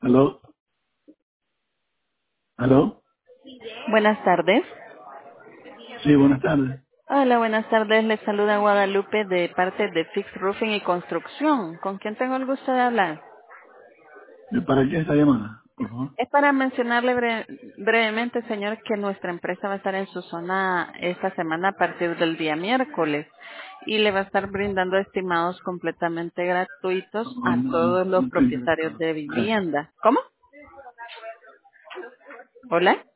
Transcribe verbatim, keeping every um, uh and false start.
¿Aló? ¿Aló? Buenas tardes. Sí, buenas tardes. Hola, buenas tardes. Les saluda Guadalupe de parte de Fix Roofing y Construcción. ¿Con quién tengo el gusto de hablar? ¿Y ¿Para qué esta llamada? Por favor. Es para mencionarle bre- brevemente, señor, que nuestra empresa va a estar en su zona esta semana a partir del día miércoles y le va a estar brindando estimados completamente gratuitos No, a no, todos los no estoy propietarios interesado. de Gracias. vivienda. ¿Cómo? ¿Hola?